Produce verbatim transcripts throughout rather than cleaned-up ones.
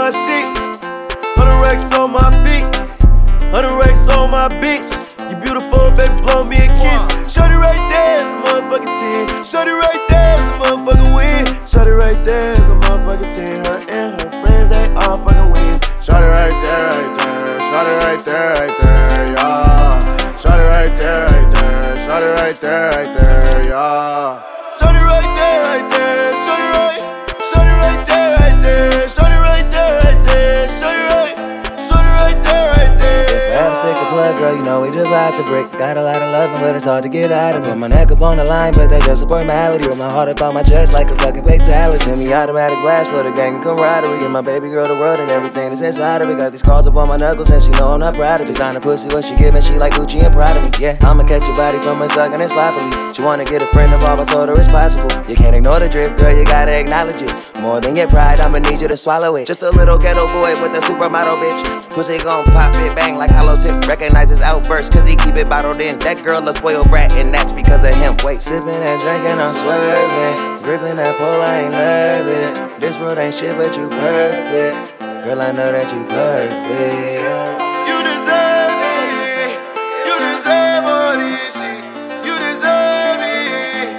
my shit. Hundred racks on my feet. Hundred racks on my bitch. You beautiful, baby, blow me a kiss. Shorty right there is a motherfucking ten. Shorty right there is a motherfucking win. Shorty right there is a motherfucking ten. Her and her friends, they all fucking wins. Shorty right there, right there. Shorty right there, right there, yeah. Shorty right there, right there. Shorty right there, right there, yeah. Shorty right there, right there. Shorty right. Shorty right there, right there. Shorty right there, right there. Shorty right. Shorty right there, right there. If I stick a plug, girl, you know we divide the brick. Got a lot of loving, but it's hard to get out of it. Put my neck up on the line, but they just support malady. With my heart up on my chest like a fucking fatality. Semi-automatic blast for the gang and camaraderie. Give my baby girl the world and everything that's inside of it. Got these scars up on my knuckles and she know I'm not proud of it. Sign a pussy, what she giving, she like Gucci and proud of me. Yeah, I'ma catch your body from her sucking and sloppily. She wanna get a friend involved, I told her it's possible. You can't ignore the drip, girl, you gotta acknowledge it. More than your pride, I'ma need you to swallow it. Just a little ghetto boy with a supermodel bitch. Pussy gon' pop it, bang like hollow tip. Recognize his outburst, cause he keep it bottled in. That girl a spoiled brat, and that's because of him. Wait, sipping and drinking, I'm swerving. Gripping that pole, I ain't nervous. This world ain't shit, but you perfect. Girl, I know that you perfect. You deserve it. You deserve all this shit. You deserve it.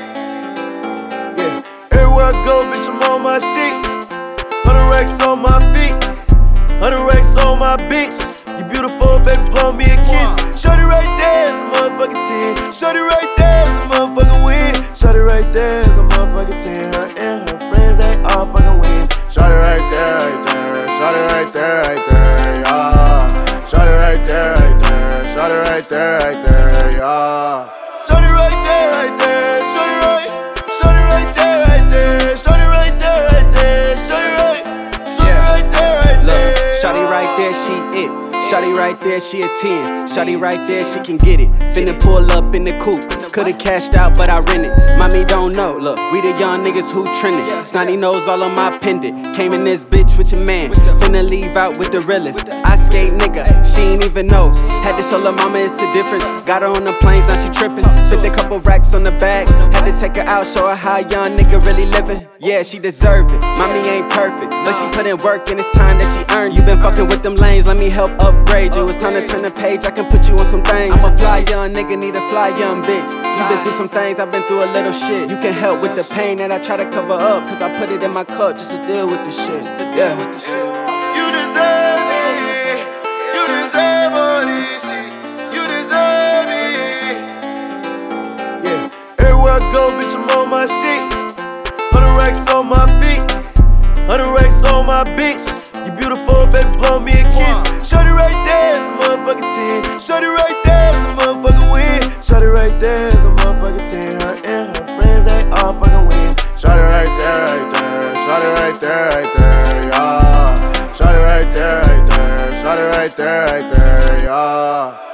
Yeah. Everywhere I go, bitch, I'm on my shit. Hundred racks on my feet. Hundred racks on my bitch. You beautiful, baby, blow me a kiss. Shorty right there is a motherfucking ten. Shorty right there is a motherfucking win. Shorty right there is a motherfucking ten. Her and her friends, they all fucking wins. Shorty right there, right there. Shorty right there, right there, yeah. Shorty right there, right there. Shorty right there, right there, yeah. Shorty right there, right there. Shorty right. Shorty right there, right there. Shorty right there, right there. Shorty right. Shorty right there, right there. Shawty right there, she it. Shawty right there, she a ten. Shawty right there, she can get it. Finna pull up in the coupe. Could've cashed out, but I rented. Mommy don't know, look, we the young niggas who trending. Snotty nose all on my pendant. Came in this bitch with your man. Finna leave out with the realest. I skate nigga, she ain't even know. Had to show her mama it's a difference. Got her on the planes, now she trippin'. Spent a couple racks on the bag. Had to take her out, show her how a young nigga really living. Yeah, she deserve it. Mommy ain't perfect, but she put in work and it's time that she earned. You been fucking with them lanes, let me help upgrade you. It's time to turn the page, I can put you on some things. I'm a fly young nigga, need a fly young bitch. You been through some things, I've been through a little shit. You can help with the pain that I try to cover up, cause I put it in my cup just to deal with the shit. Just to deal with the shit. You deserve it. You deserve all this shit. You deserve it. Yeah. Everywhere I go, bitch, I'm on my shit. Hundred racks on my feet. Hundred racks on my bitch. You beautiful, baby, blow me a kiss. Shorty right there is a motherfucking ten. Shorty right there is a motherfucking win. Shorty right there is a motherfucking ten. Her and her friends, they all fucking wins. Shorty right there, right there. Shorty right there, right there, yeah. Shorty right there, right there. Shorty right there, right there, yeah.